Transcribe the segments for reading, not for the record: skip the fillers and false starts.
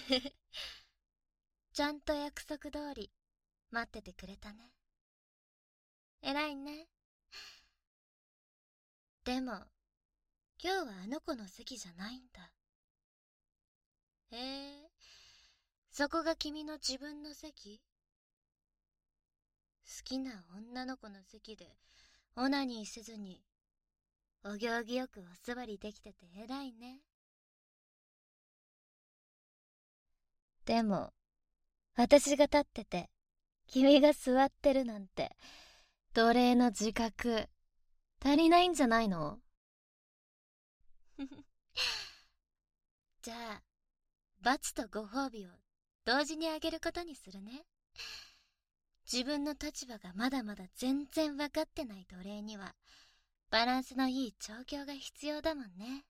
ちゃんと約束通り待っててくれたね。偉いね。でも今日はあの子の席じゃないんだ。へえ、そこが君の自分の席？好きな女の子の席でオナニーせずにお行儀よくお座りできてて偉いね。でも私が立ってて君が座ってるなんて奴隷の自覚足りないんじゃないの？じゃあ罰とご褒美を同時にあげることにするね。自分の立場がまだまだ全然分かってない奴隷にはバランスのいい調教が必要だもんね。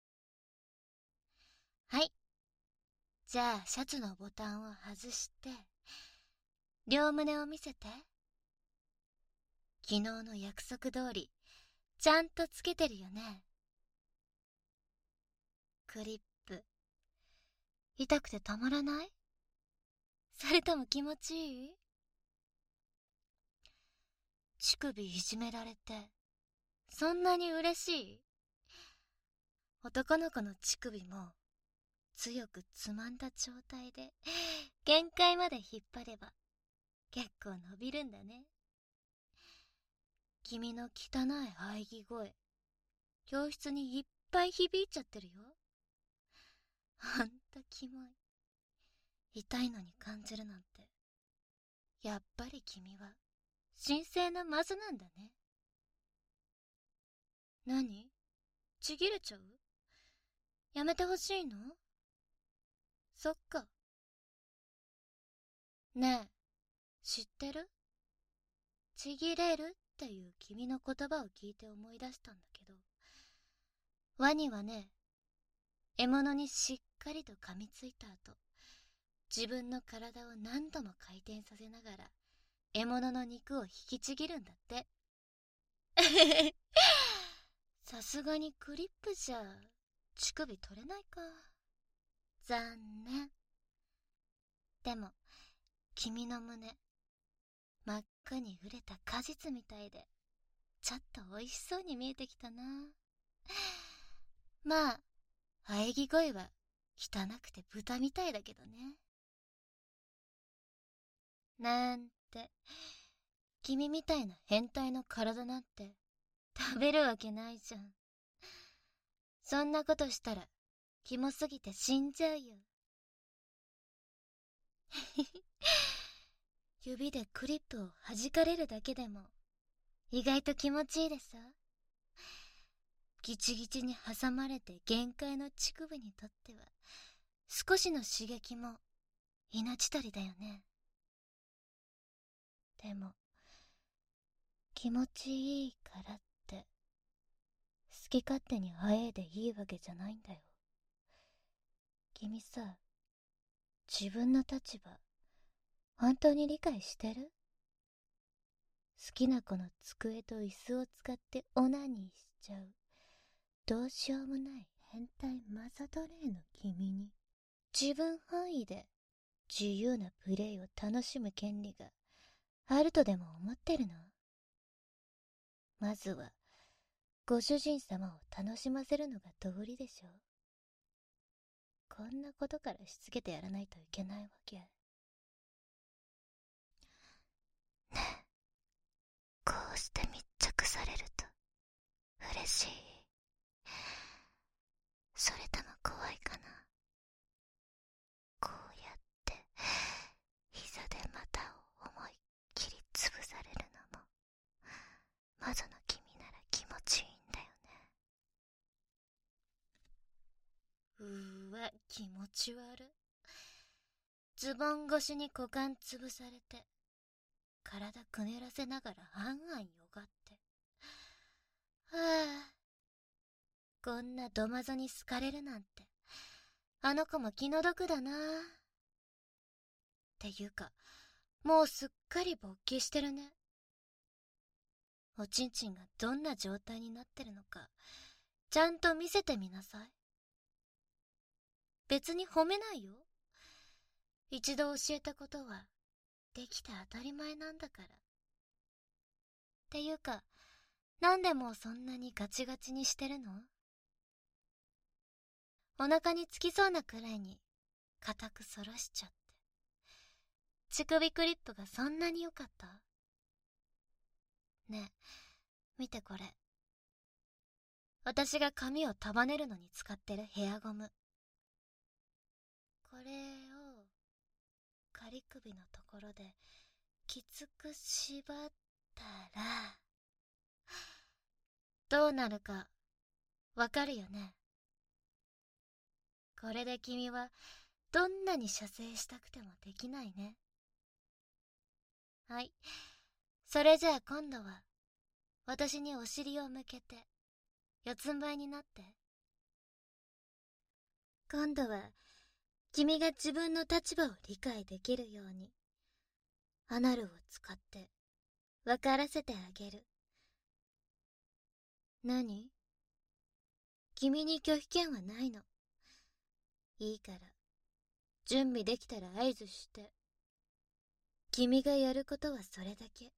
はい、じゃあシャツのボタンを外して両胸を見せて。昨日の約束通りちゃんとつけてるよね。クリップ痛くてたまらない？それとも気持ちいい？乳首いじめられてそんなに嬉しい？男の子の乳首も強くつまんだ状態で限界まで引っ張れば結構伸びるんだね。君の汚い喘ぎ声教室にいっぱい響いちゃってるよ。ほんとキモい。痛いのに感じるなんてやっぱり君は神聖なマズなんだね。何？ちぎれちゃう？やめてほしいの？そっか。ねえ、知ってる？ちぎれるっていう君の言葉を聞いて思い出したんだけど、ワニはね、獲物にしっかりと噛みついた後、自分の体を何度も回転させながら獲物の肉を引きちぎるんだって。さすがにクリップじゃ乳首取れないか。残念。でも君の胸真っ赤に熟れた果実みたいでちょっと美味しそうに見えてきたな。まあ喘ぎ声は汚くて豚みたいだけどね。なんて君みたいな変態の体なんて食べるわけないじゃん。そんなことしたらキモすぎて死んじゃうよ。指でクリップを弾かれるだけでも意外と気持ちいいでしょ。ギチギチに挟まれて限界の乳首にとっては少しの刺激も命取りだよね。でも気持ちいいからって好き勝手にあえいでいいわけじゃないんだよ。君さ、自分の立場本当に理解してる？好きな子の机と椅子を使ってオナニーしちゃうどうしようもない変態マザ奴隷の君に自分本位で自由なプレイを楽しむ権利があるとでも思ってるの？まずはご主人様を楽しませるのが道理でしょ。こんなことからしつけてやらないといけないわけ。ねえ、こうして密着されると嬉しい？それとも怖いかな？こうやって膝で股を思いっきり潰されるのもマゾの君なら気持ちいいんだよね。わ、気持ち悪。ズボン越しに股間潰されて体くねらせながらあんあんよがって、はあ、こんなどまぞに好かれるなんてあの子も気の毒だな。っていうかもうすっかり勃起してるね。おちんちんがどんな状態になってるのかちゃんと見せてみなさい。別に褒めないよ。 一度教えたことはできて当たり前なんだから。っていうか、なんでもうそんなにガチガチにしてるの？お腹につきそうなくらいに固く反らしちゃって。乳首クリップがそんなに良かった？ねえ、見てこれ。私が髪を束ねるのに使ってるヘアゴム。これを仮首のところできつく縛ったらどうなるかわかるよね？これで君はどんなに射精したくてもできないね。はい、それじゃあ今度は私にお尻を向けて四つん這いになって。今度は君が自分の立場を理解できるようにアナルを使って分からせてあげる。何？君に拒否権はないの。いいから、準備できたら合図して。君がやることはそれだけ。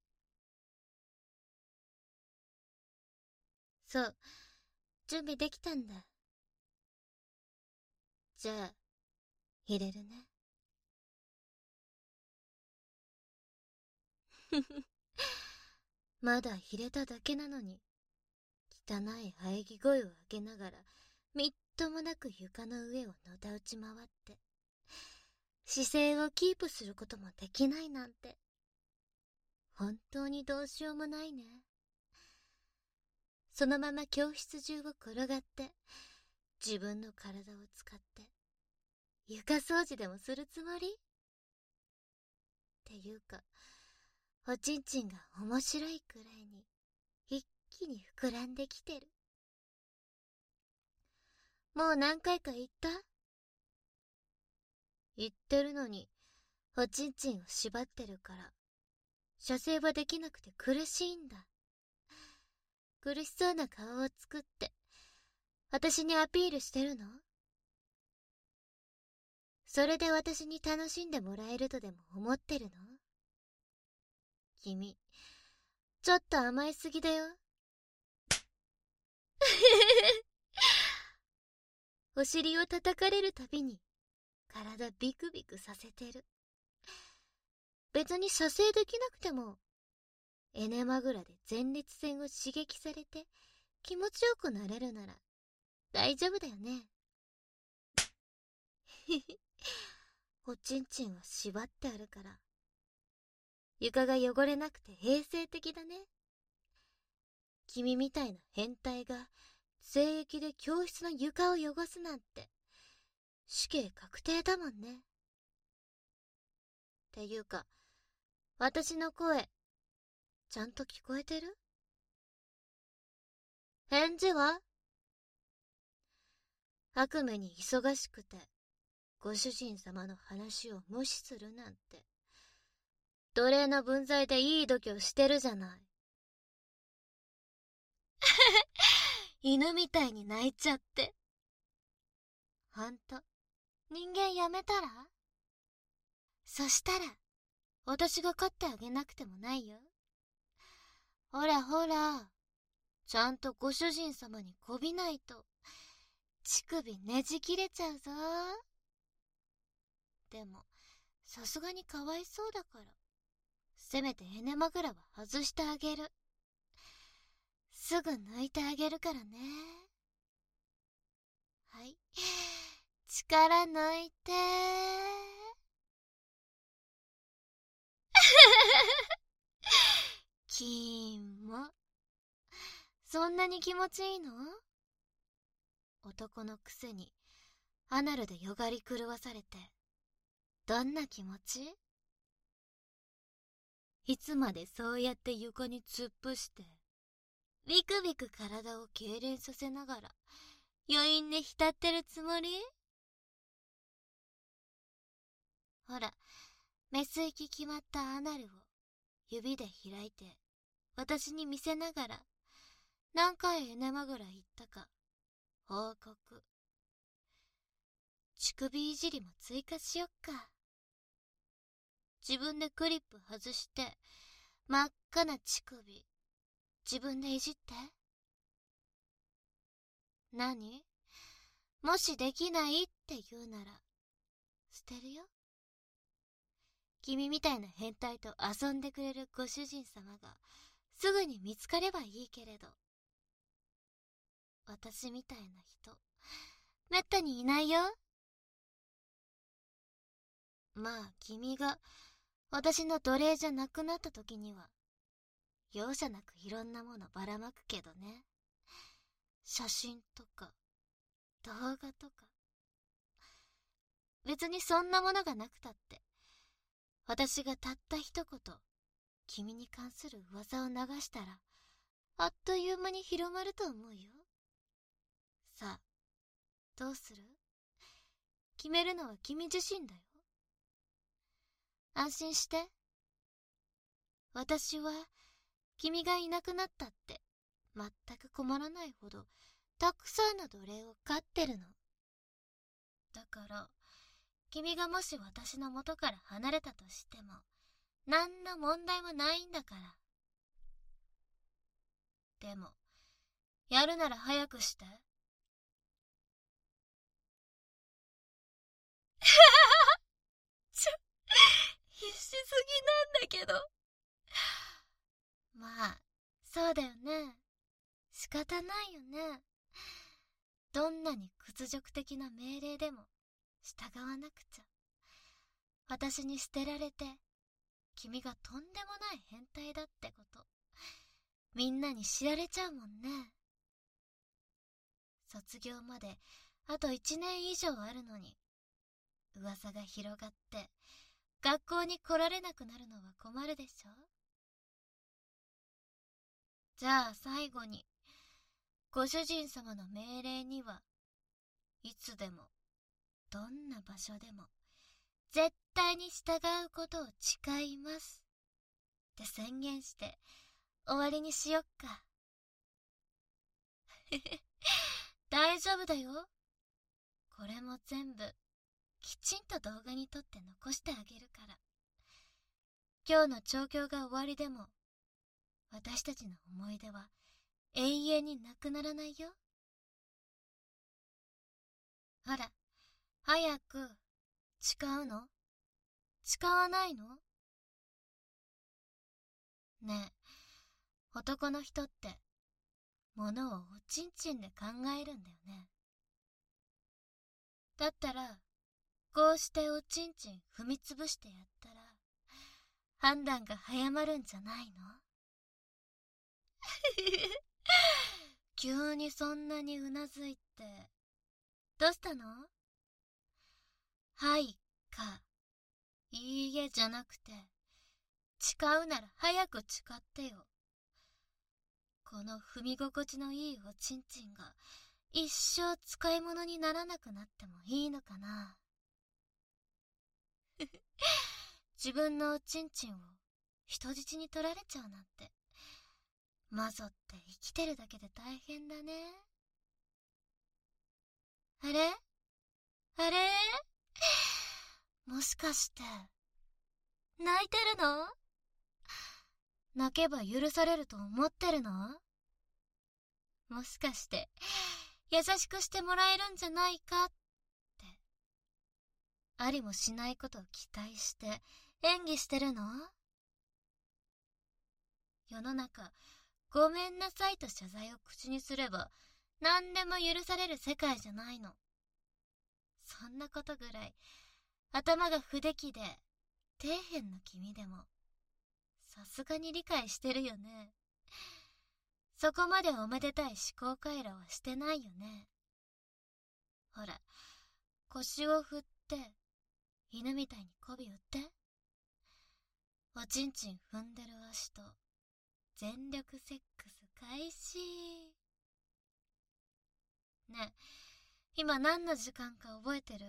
そう、準備できたんだ。じゃあ、入れるね。まだ入れただけなのに、汚い喘ぎ声を上げながら、みっともなく床の上をのたうち回って、姿勢をキープすることもできないなんて、本当にどうしようもないね。そのまま教室中を転がって、自分の体を使って、床掃除でもするつもり？っていうか、おちんちんが面白いくらいに、一気に膨らんできてる。もう何回か言った？言ってるのに、おちんちんを縛ってるから、射精はできなくて苦しいんだ。苦しそうな顔を作って、私にアピールしてるの？それで私に楽しんでもらえるとでも思ってるの？君、ちょっと甘えすぎだよ。お尻を叩かれるたびに、体ビクビクさせてる。別に射精できなくても、エネマグラで前立腺を刺激されて気持ちよくなれるなら大丈夫だよね。おちんちんは縛ってあるから、床が汚れなくて衛生的だね。君みたいな変態が精液で教室の床を汚すなんて死刑確定だもんね。っていうか、私の声ちゃんと聞こえてる？返事は？悪夢に忙しくてご主人様の話を無視するなんて奴隷の分際でいい度胸してるじゃない。犬みたいに泣いちゃって。ほんと、人間やめたら？そしたら、私が飼ってあげなくてもないよ。ほらほら、ちゃんとご主人様にこびないと、乳首ねじ切れちゃうぞ。でも、さすがにかわいそうだから、せめてエネマグラは外してあげる。すぐ抜いてあげるからね。はい。力抜いてキーモ。そんなに気持ちいいの？男のくせにアナルでよがり狂わされてどんな気持ち？いつまでそうやって床に突っ伏してビクビク体を痙攣させながら余韻で浸ってるつもり？ほら、メス行き決まったアナルを指で開いて私に見せながら何回エネマグラ行ったか報告。乳首いじりも追加しよっか。 自分でクリップ外して、真っ赤な乳首、自分でいじって。何？もしできないって言うなら、捨てるよ。君みたいな変態と遊んでくれるご主人様が、すぐに見つかればいいけれど。私みたいな人、めったにいないよ。まあ、君が、私の奴隷じゃなくなった時には、容赦なくいろんなものばらまくけどね。写真とか、動画とか。別にそんなものがなくたって、私がたった一言、君に関する噂を流したら、あっという間に広まると思うよ。さあ、どうする？決めるのは君自身だよ。安心して。私は、君がいなくなったって、全く困らないほど、たくさんの奴隷を飼ってるの。だから、君がもし私の元から離れたとしても、何の問題もないんだから。でも、やるなら早くして。必死すぎなんだけど。まあ、そうだよね。仕方ないよね。どんなに屈辱的な命令でも従わなくちゃ。私に捨てられて、君がとんでもない変態だってこと、みんなに知られちゃうもんね。卒業まであと1年以上あるのに、噂が広がって、学校に来られなくなるのは困るでしょ？じゃあ最後に、ご主人様の命令にはいつでも、どんな場所でも、絶対に従うことを誓いますって宣言して終わりにしよっか。大丈夫だよ。これも全部きちんと動画に撮って残してあげるから。今日の調教が終わりでも、私たちの思い出は永遠になくならないよ。ほら、早く。誓うの？誓わないの？ねえ、男の人って物をおちんちんで考えるんだよね。だったら、こうしておちんちん踏みつぶしてやったら、判断が早まるんじゃないの？急にそんなにうなずいて、どうしたの？はいか、いいえじゃなくて、誓うなら早く誓ってよ。この踏み心地のいいおちんちんが一生使い物にならなくなってもいいのかな。自分のおちんちんを人質に取られちゃうなんて、マゾって生きてるだけで大変だね。あれ？あれ？もしかして泣いてるの？泣けば許されると思ってるの？もしかして優しくしてもらえるんじゃないかって、ありもしないことを期待して演技してるの？世の中、ごめんなさいと謝罪を口にすれば何でも許される世界じゃないの。そんなことぐらい頭が不出来で底辺の君でもさすがに理解してるよね。そこまでおめでたい思考回路はしてないよね。ほら、腰を振って犬みたいに媚び打って。おちんちん踏んでる足と全力セックス開始。ねえ、今何の時間か覚えてる？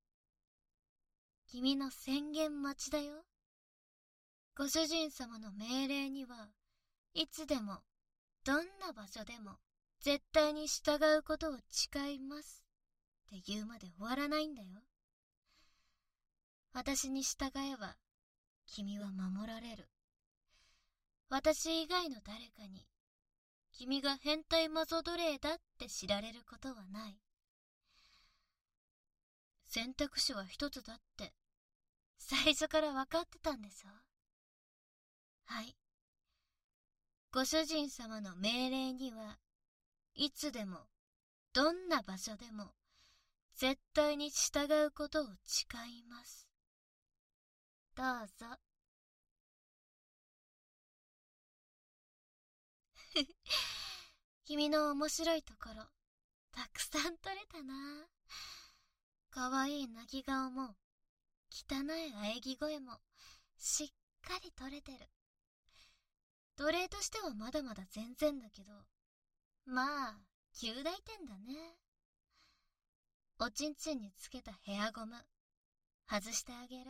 君の宣言待ちだよ。ご主人様の命令にはいつでもどんな場所でも絶対に従うことを誓いますって言うまで終わらないんだよ。私に従えば君は守られる。私以外の誰かに、君が変態マゾ奴隷だって知られることはない。選択肢は一つだって、最初から分かってたんでしょ？はい。ご主人様の命令には、いつでも、どんな場所でも、絶対に従うことを誓います。どうぞ。君の面白いところ、たくさん撮れたな。かわいい泣き顔も、汚い喘ぎ声も、しっかり撮れてる。奴隷としてはまだまだ全然だけど、まあ、及第点だね。おちんちんにつけたヘアゴム、外してあげる。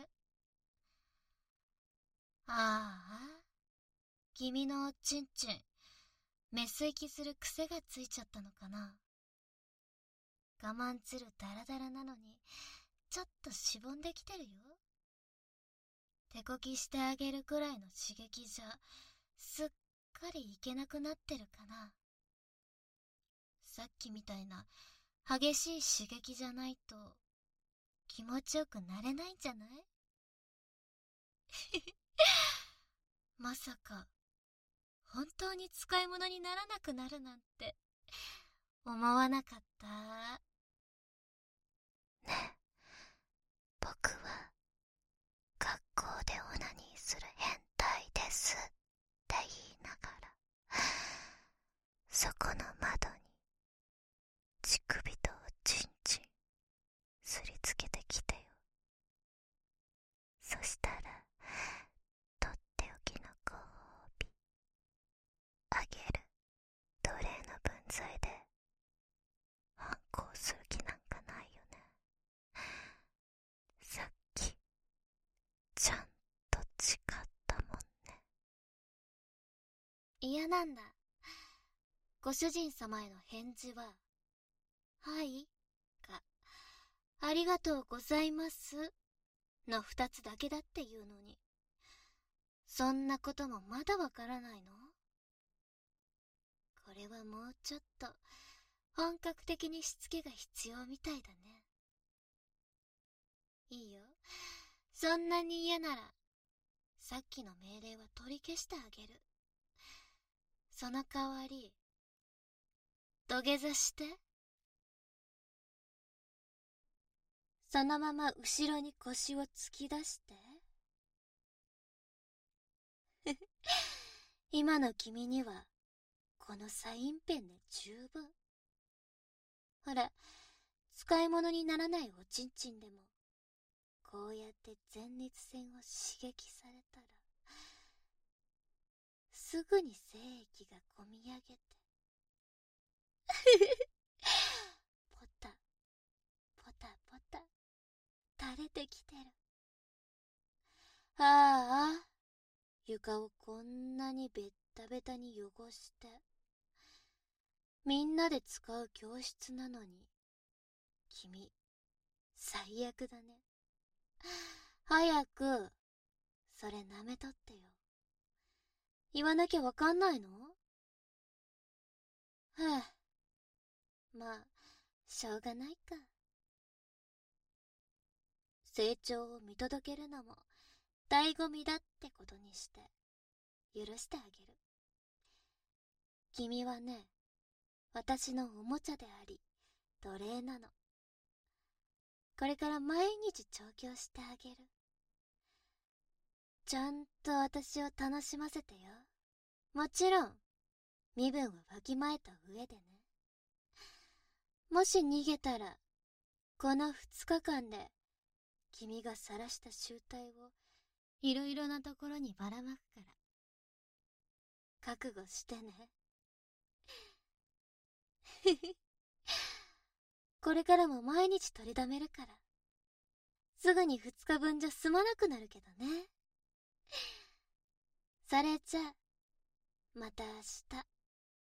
ああ、君のおちんちん、メス息する癖がついちゃったのかな。我慢汁ダラダラなのに、ちょっとしぼんできてるよ。手こきしてあげるくらいの刺激じゃ、すっかりいけなくなってるかな。さっきみたいな激しい刺激じゃないと気持ちよくなれないんじゃない？まさか本当に使い物にならなくなるなんて思わなかった。ねえ、僕は学校でオナニーする変態ですって言いながら、そこの窓に乳首とおちんちんすりつけてきてよ。そしたらとっておきのご褒美あげる。奴隷の分際で反抗する気なんかないよね。さっきちゃんと誓ったもんね。嫌なんだ。ご主人様への返事は、はいか、ありがとうございますの二つだけだっていうのに、そんなこともまだわからないの？これはもうちょっと本格的にしつけが必要みたいだね。いいよ。そんなに嫌なら、さっきの命令は取り消してあげる。その代わり、土下座して。そのまま後ろに腰を突き出して。今の君には、このサインペンで十分。ほら、使い物にならないおちんちんでも、こうやって前立腺を刺激されたら、すぐに精液がこみ上げて、ポタ、ポタポタ、垂れてきてる。ああ、床をこんなにベッタベタに汚して、みんなで使う教室なのに、君、最悪だね。早く、それ舐めとってよ。言わなきゃわかんないの？はあ、まあ、しょうがないか。成長を見届けるのも、醍醐味だってことにして、許してあげる。君はね、私のおもちゃであり、奴隷なの。これから毎日調教してあげる。ちゃんと私を楽しませてよ。もちろん、身分はわきまえた上でね。もし逃げたら、この2日間で、君が晒した醜態を、いろいろなところにばらまくから。覚悟してね。これからも毎日取りだめるから。すぐに2日分じゃ済まなくなるけどね。それじゃあ、また明日。